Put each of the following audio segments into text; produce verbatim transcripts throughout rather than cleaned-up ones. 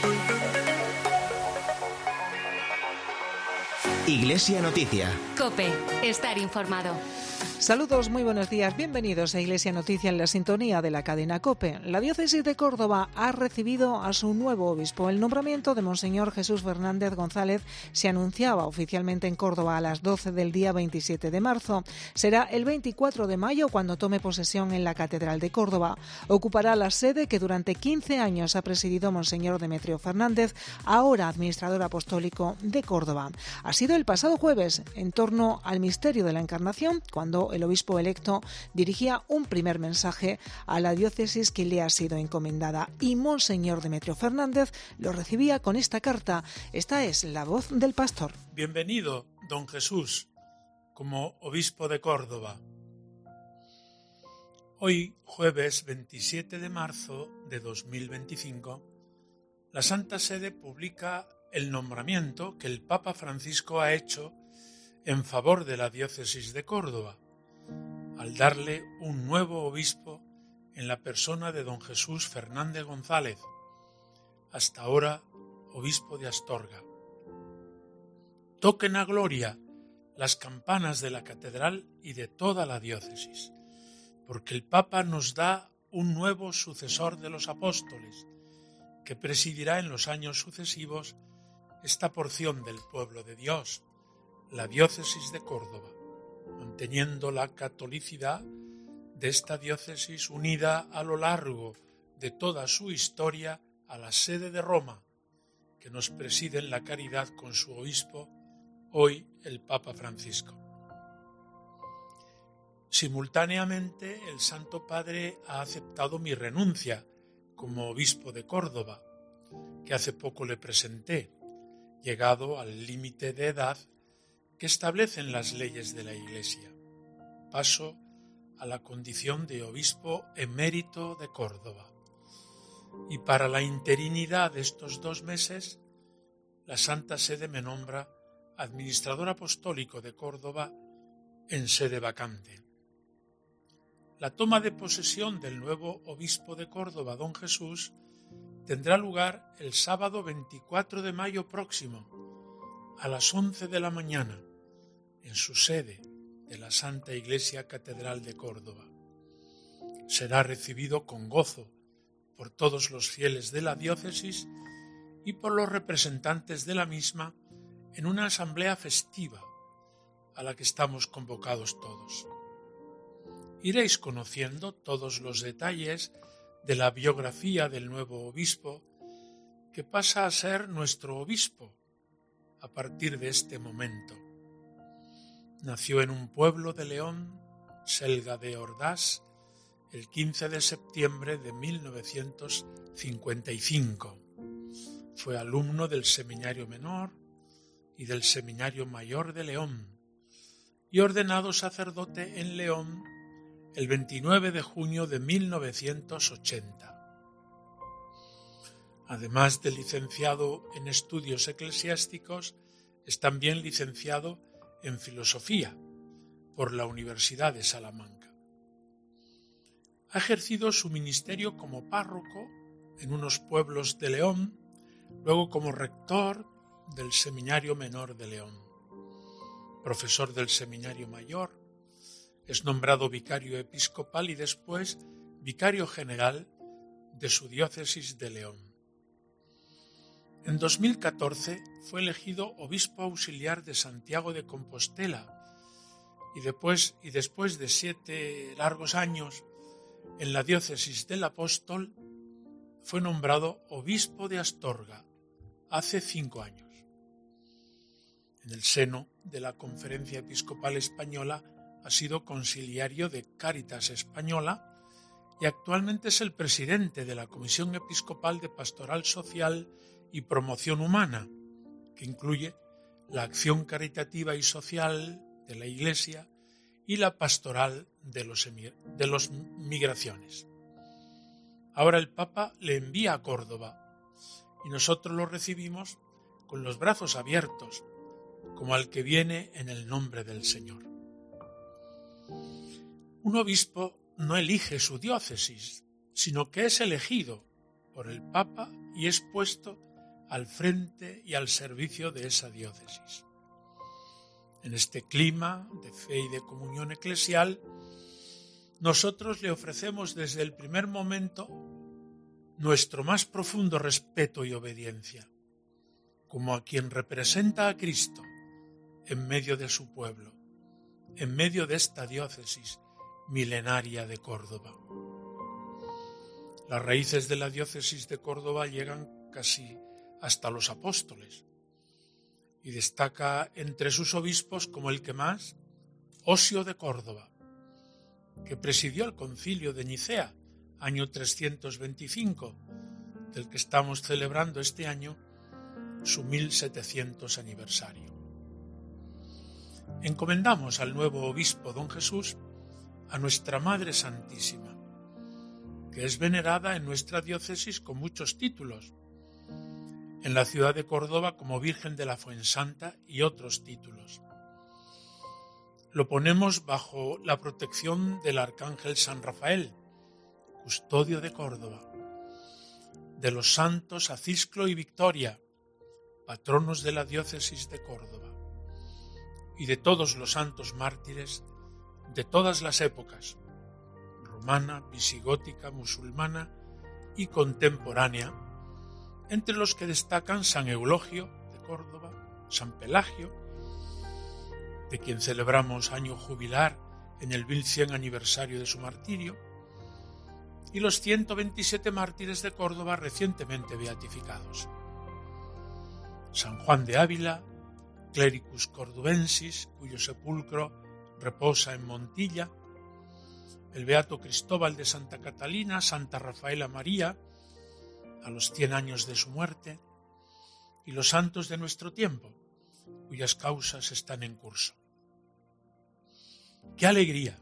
Iglesia Noticia. COPE. Estar informado. Saludos, muy buenos días. Bienvenidos a Iglesia Noticia en la sintonía de la cadena COPE. La diócesis de Córdoba ha recibido a su nuevo obispo. El nombramiento de Monseñor Jesús Fernández González se anunciaba oficialmente en Córdoba a las doce del día veintisiete de marzo. Será el veinticuatro de mayo cuando tome posesión en la Catedral de Córdoba. Ocupará la sede que durante quince años ha presidido Monseñor Demetrio Fernández, ahora administrador apostólico de Córdoba. Ha sido el pasado jueves, en torno al misterio de la Encarnación, cuando el obispo electo dirigía un primer mensaje a la diócesis que le ha sido encomendada, y Monseñor Demetrio Fernández lo recibía con esta carta. Esta es la voz del pastor. Bienvenido, don Jesús, como obispo de Córdoba. Hoy, jueves veintisiete de marzo de dos mil veinticinco, la Santa Sede publica el nombramiento que el Papa Francisco ha hecho en favor de la diócesis de Córdoba, al darle un nuevo obispo en la persona de don Jesús Fernández González, hasta ahora obispo de Astorga. Toquen a gloria las campanas de la catedral y de toda la diócesis, porque el Papa nos da un nuevo sucesor de los apóstoles, que presidirá en los años sucesivos esta porción del pueblo de Dios, la diócesis de Córdoba, manteniendo la catolicidad de esta diócesis unida a lo largo de toda su historia a la sede de Roma, que nos preside en la caridad con su obispo, hoy el Papa Francisco. Simultáneamente, el Santo Padre ha aceptado mi renuncia como obispo de Córdoba, que hace poco le presenté, llegado al límite de edad que establecen las leyes de la Iglesia. Paso a la condición de obispo emérito de Córdoba. Y para la interinidad de estos dos meses, la Santa Sede me nombra administrador apostólico de Córdoba en sede vacante. La toma de posesión del nuevo obispo de Córdoba, don Jesús, tendrá lugar el sábado veinticuatro de mayo próximo, a las once de la mañana, en su sede de la Santa Iglesia Catedral de Córdoba. Será recibido con gozo por todos los fieles de la diócesis y por los representantes de la misma en una asamblea festiva a la que estamos convocados todos. Iréis conociendo todos los detalles de la biografía del nuevo obispo, que pasa a ser nuestro obispo a partir de este momento. Nació en un pueblo de León, Selga de Ordaz, el quince de septiembre de mil novecientos cincuenta y cinco. Fue alumno del Seminario Menor y del Seminario Mayor de León y ordenado sacerdote en León el veintinueve de junio de mil novecientos ochenta. Además de licenciado en estudios eclesiásticos, es también licenciado en filosofía por la Universidad de Salamanca. Ha ejercido su ministerio como párroco en unos pueblos de León, luego como rector del Seminario Menor de León, profesor del Seminario Mayor, es nombrado vicario episcopal y después vicario general de su diócesis de León. En dos mil catorce fue elegido obispo auxiliar de Santiago de Compostela y después, y después de siete largos años en la diócesis del Apóstol fue nombrado obispo de Astorga hace cinco años. En el seno de la Conferencia Episcopal Española ha sido conciliario de Cáritas Española y actualmente es el presidente de la Comisión Episcopal de Pastoral Social y Promoción Humana, que incluye la acción caritativa y social de la Iglesia y la pastoral de los, de los migraciones. Ahora el Papa le envía a Córdoba y nosotros lo recibimos con los brazos abiertos, como al que viene en el nombre del Señor. Un obispo no elige su diócesis, sino que es elegido por el Papa y es puesto al frente y al servicio de esa diócesis. En este clima de fe y de comunión eclesial, nosotros le ofrecemos desde el primer momento nuestro más profundo respeto y obediencia, como a quien representa a Cristo en medio de su pueblo, en medio de esta diócesis milenaria de Córdoba. Las raíces de la diócesis de Córdoba llegan casi hasta los apóstoles y destaca entre sus obispos como el que más, Osio de Córdoba, que presidió el concilio de Nicea, año trescientos veinticinco, del que estamos celebrando este año su mil setecientos aniversario. Encomendamos al nuevo obispo don Jesús a nuestra Madre Santísima, que es venerada en nuestra diócesis con muchos títulos, en la ciudad de Córdoba como Virgen de la Fuensanta y otros títulos. Lo ponemos bajo la protección del Arcángel San Rafael, custodio de Córdoba, de los santos Acisclo y Victoria, patronos de la diócesis de Córdoba, y de todos los santos mártires de todas las épocas, romana, visigótica, musulmana y contemporánea, entre los que destacan San Eulogio de Córdoba, San Pelagio, de quien celebramos año jubilar en el mil cien aniversario de su martirio, y los ciento veintisiete mártires de Córdoba recientemente beatificados. San Juan de Ávila, Clericus Cordubensis, cuyo sepulcro reposa en Montilla, el beato Cristóbal de Santa Catalina, Santa Rafaela María, a los cien años de su muerte, y los santos de nuestro tiempo, cuyas causas están en curso. ¡Qué alegría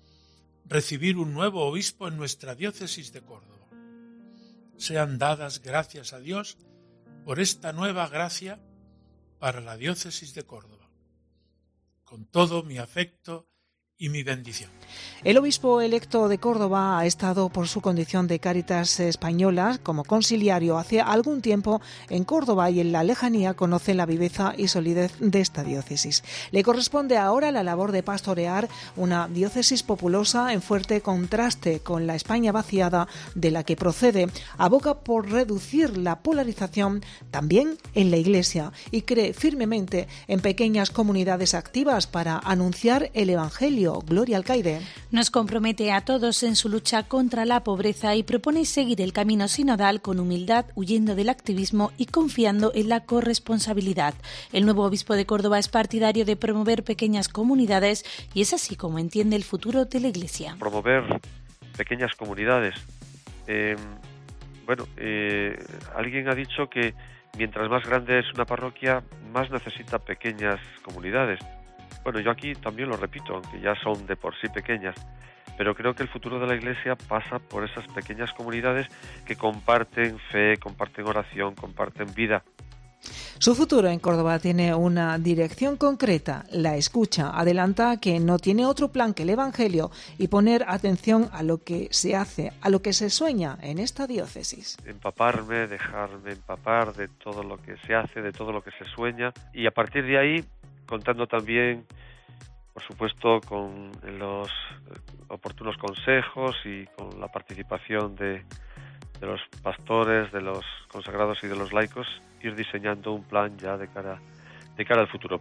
recibir un nuevo obispo en nuestra diócesis de Córdoba! Sean dadas gracias a Dios por esta nueva gracia para la diócesis de Córdoba. Con todo mi afecto y mi bendición. El obispo electo de Córdoba ha estado por su condición de Cáritas Española como conciliario hace algún tiempo en Córdoba y en la lejanía conoce la viveza y solidez de esta diócesis. Le corresponde ahora la labor de pastorear una diócesis populosa en fuerte contraste con la España vaciada de la que procede. Aboga por reducir la polarización también en la Iglesia y cree firmemente en pequeñas comunidades activas para anunciar el Evangelio. Gloria Alcaide. Nos compromete a todos en su lucha contra la pobreza y propone seguir el camino sinodal con humildad, huyendo del activismo y confiando en la corresponsabilidad. El nuevo obispo de Córdoba es partidario de promover pequeñas comunidades y es así como entiende el futuro de la Iglesia. Promover pequeñas comunidades. Eh, bueno, eh, alguien ha dicho que mientras más grande es una parroquia, más necesita pequeñas comunidades. Bueno, yo aquí también lo repito, aunque ya son de por sí pequeñas, pero creo que el futuro de la Iglesia pasa por esas pequeñas comunidades que comparten fe, comparten oración, comparten vida. Su futuro en Córdoba tiene una dirección concreta, la escucha. Adelanta que no tiene otro plan que el Evangelio y poner atención a lo que se hace, a lo que se sueña en esta diócesis. Empaparme, dejarme empapar de todo lo que se hace, de todo lo que se sueña, y a partir de ahí contando también, por supuesto, con los oportunos consejos y con la participación de, de los pastores, de los consagrados y de los laicos, ir diseñando un plan ya de cara, de cara al futuro.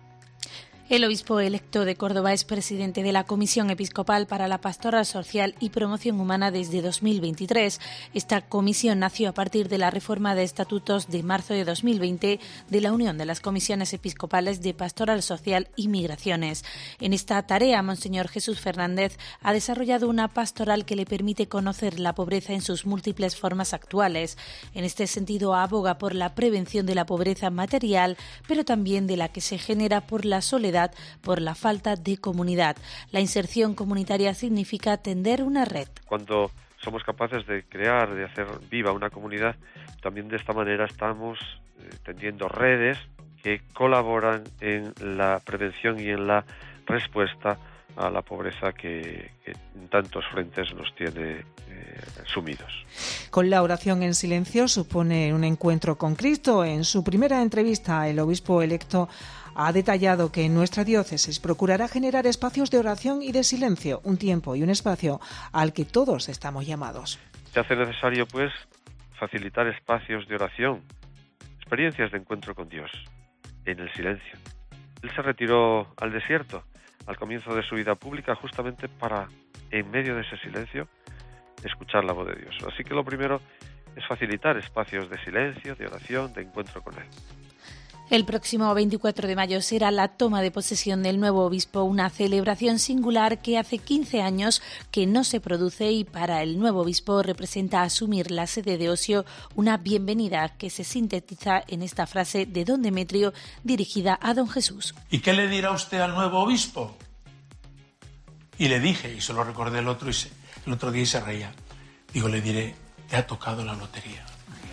El obispo electo de Córdoba es presidente de la Comisión Episcopal para la Pastoral Social y Promoción Humana desde dos mil veintitrés. Esta comisión nació a partir de la reforma de estatutos de marzo de dos mil veinte de la Unión de las Comisiones Episcopales de Pastoral Social y Migraciones. En esta tarea, Monseñor Jesús Fernández ha desarrollado una pastoral que le permite conocer la pobreza en sus múltiples formas actuales. En este sentido, aboga por la prevención de la pobreza material, pero también de la que se genera por la soledad, por la falta de comunidad. La inserción comunitaria significa tender una red. Cuando somos capaces de crear, de hacer viva una comunidad, también de esta manera estamos eh, tendiendo redes que colaboran en la prevención y en la respuesta a la pobreza que, que en tantos frentes nos tiene eh, eh, sumidos. Con la oración en silencio supone un encuentro con Cristo. En su primera entrevista, el obispo electo ha detallado que en nuestra diócesis procurará generar espacios de oración y de silencio, un tiempo y un espacio al que todos estamos llamados. Se hace necesario, pues, facilitar espacios de oración, experiencias de encuentro con Dios, en el silencio. Él se retiró al desierto al comienzo de su vida pública justamente para, en medio de ese silencio, escuchar la voz de Dios. Así que lo primero es facilitar espacios de silencio, de oración, de encuentro con Él. El próximo veinticuatro de mayo será la toma de posesión del nuevo obispo, una celebración singular que hace quince años que no se produce y para el nuevo obispo representa asumir la sede de Osio, una bienvenida que se sintetiza en esta frase de don Demetrio dirigida a don Jesús. ¿Y qué le dirá usted al nuevo obispo? Y le dije, y se lo recordé el otro, y se, el otro día y se reía. Digo, le diré, te ha tocado la lotería.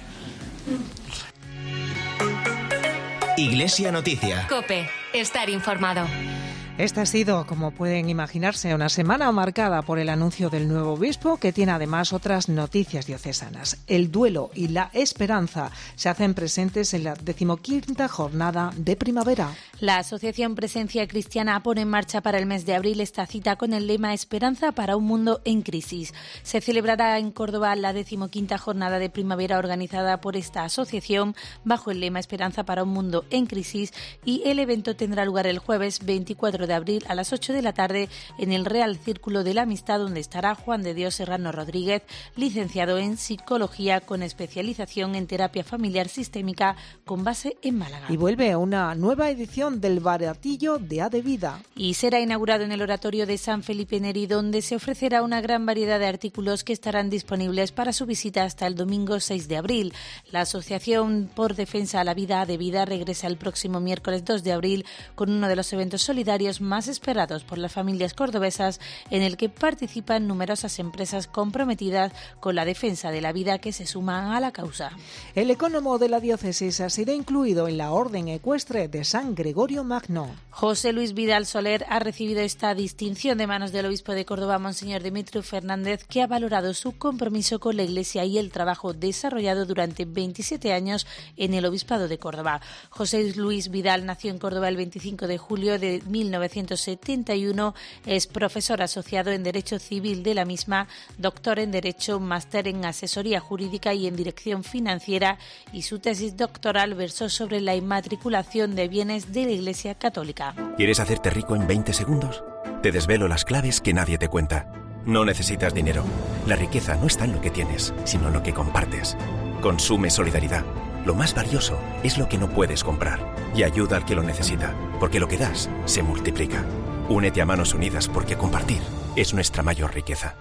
Iglesia Noticia. COPE. Estar informado. Esta ha sido, como pueden imaginarse, una semana marcada por el anuncio del nuevo obispo, que tiene además otras noticias diocesanas. El duelo y la esperanza se hacen presentes en la decimoquinta jornada de primavera. La Asociación Presencia Cristiana pone en marcha para el mes de abril esta cita con el lema Esperanza para un mundo en crisis. Se celebrará en Córdoba la decimoquinta jornada de primavera organizada por esta asociación bajo el lema Esperanza para un mundo en crisis, y el evento tendrá lugar el jueves veinticuatro de abril a las ocho de la tarde en el Real Círculo de la Amistad, donde estará Juan de Dios Serrano Rodríguez, licenciado en Psicología con especialización en terapia familiar sistémica con base en Málaga. Y vuelve una nueva edición del Baratillo de A de Vida. Y será inaugurado en el Oratorio de San Felipe Neri, donde se ofrecerá una gran variedad de artículos que estarán disponibles para su visita hasta el domingo seis de abril. La Asociación por Defensa a la Vida A de Vida regresa el próximo miércoles dos de abril con uno de los eventos solidarios más esperados por las familias cordobesas, en el que participan numerosas empresas comprometidas con la defensa de la vida que se suman a la causa. El ecónomo de la diócesis ha sido incluido en la Orden Ecuestre de San Gregorio Magno. José Luis Vidal Soler ha recibido esta distinción de manos del obispo de Córdoba, Monseñor Demetrio Fernández, que ha valorado su compromiso con la Iglesia y el trabajo desarrollado durante veintisiete años en el obispado de Córdoba. José Luis Vidal nació en Córdoba el veinticinco de julio de mil novecientos setenta y uno, es profesor asociado en Derecho Civil de la misma, doctor en Derecho, máster en Asesoría Jurídica y en Dirección Financiera, y su tesis doctoral versó sobre la inmatriculación de bienes de la Iglesia Católica. ¿Quieres hacerte rico en veinte segundos? Te desvelo las claves que nadie te cuenta. No necesitas dinero. La riqueza no está en lo que tienes, sino en lo que compartes. Consume solidaridad. Lo más valioso es lo que no puedes comprar. Y ayuda al que lo necesita, porque lo que das se multiplica. Únete a Manos Unidas, porque compartir es nuestra mayor riqueza.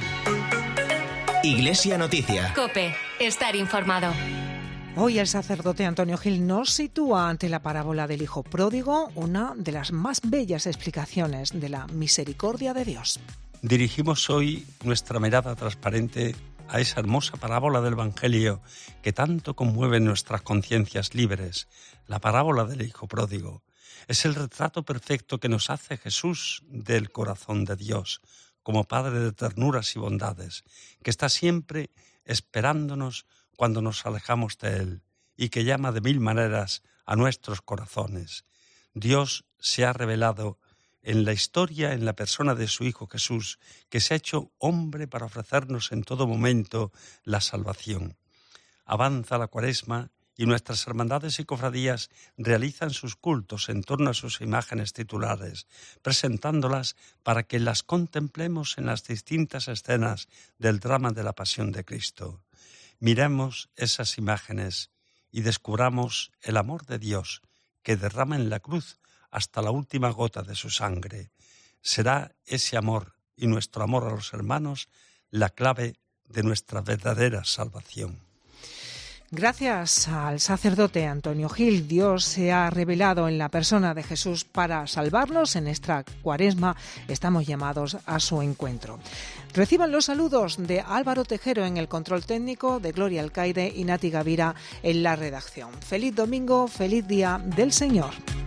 Iglesia Noticia. COPE. Estar informado. Hoy el sacerdote Antonio Gil nos sitúa ante la parábola del Hijo Pródigo, una de las más bellas explicaciones de la misericordia de Dios. Dirigimos hoy nuestra mirada transparente a esa hermosa parábola del Evangelio que tanto conmueve nuestras conciencias libres, la parábola del Hijo Pródigo. Es el retrato perfecto que nos hace Jesús del corazón de Dios, como Padre de ternuras y bondades, que está siempre esperándonos cuando nos alejamos de Él y que llama de mil maneras a nuestros corazones. Dios se ha revelado en la historia, en la persona de su Hijo Jesús, que se ha hecho hombre para ofrecernos en todo momento la salvación. Avanza la Cuaresma y nuestras hermandades y cofradías realizan sus cultos en torno a sus imágenes titulares, presentándolas para que las contemplemos en las distintas escenas del drama de la Pasión de Cristo. Miremos esas imágenes y descubramos el amor de Dios que derrama en la cruz hasta la última gota de su sangre. Será ese amor y nuestro amor a los hermanos la clave de nuestra verdadera salvación. Gracias al sacerdote Antonio Gil, Dios se ha revelado en la persona de Jesús para salvarnos. En esta Cuaresma estamos llamados a su encuentro. Reciban los saludos de Álvaro Tejero en el control técnico, de Gloria Alcaide y Nati Gavira en la redacción. Feliz domingo, feliz día del Señor.